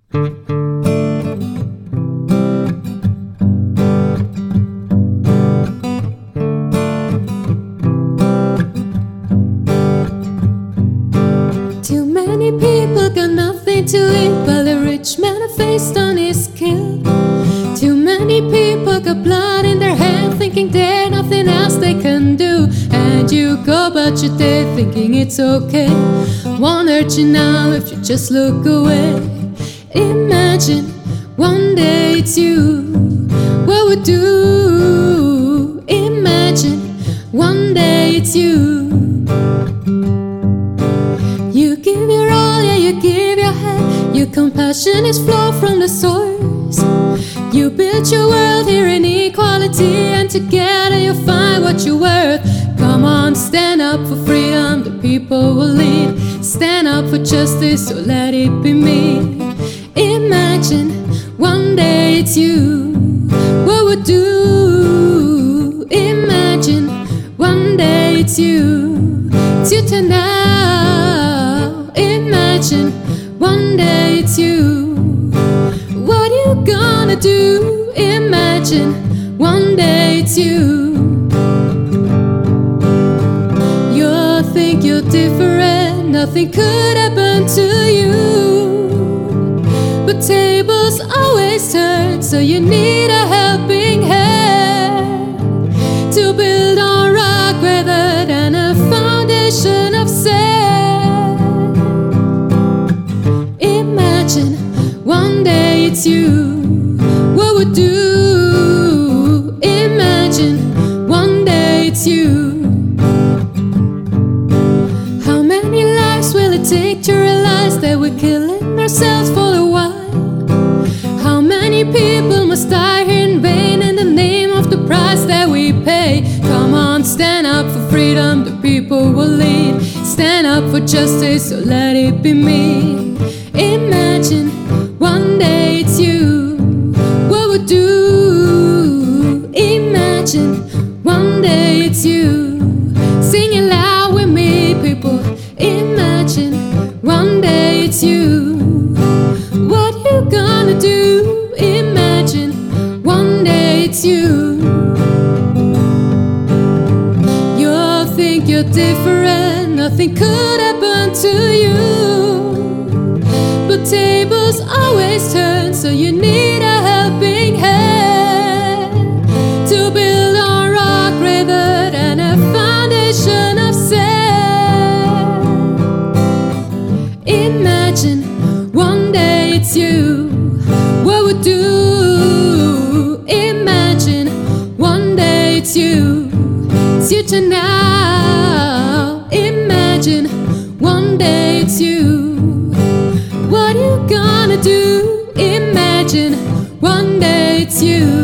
Too many people got nothing to eat, while the rich man faced on his skill. Too many people got blood in their hand, thinking there's nothing else they can do. And you go about your day thinking it's okay. Won't hurt you now if you just look away. Imagine one day it's you. What would do? Imagine one day it's you. You give your all, yeah, you give your head. Your compassion is flow from the source. You build your world here in equality, and together you'll find what you're worth. Come on, stand up for freedom, the people will lead. Stand up for justice, so let it be me. Imagine one day it's you. What would do? Imagine one day it's you. It's your turn now. Imagine one day it's you. What you gonna do? Imagine one day it's you. You think you're different, nothing could happen to you. But tables always turn, so you need a helping hand to build on rock rather than a foundation of sand. Imagine one day it's you. What would do? Imagine one day it's you. How many lives will it take to realize that we're killing ourselves for a while? How many people must die here in vain in the name of the price that we pay? Come on, stand up for freedom, the people will lead. Stand up for justice, so let it be me. Imagine one day it's you. What would do? Imagine one day it's you. Sing it loud with me, people. Imagine one day it's you. What you gonna do? Imagine one day it's you. You think you're different, nothing could happen to you. But tables always turn, so you need a helping hand to build on rock rather than a foundation of sand. Imagine one day it's you. What would do? Imagine one day it's you. It's your turn now. Imagine one day it's you. What you gonna do? Imagine one day it's you.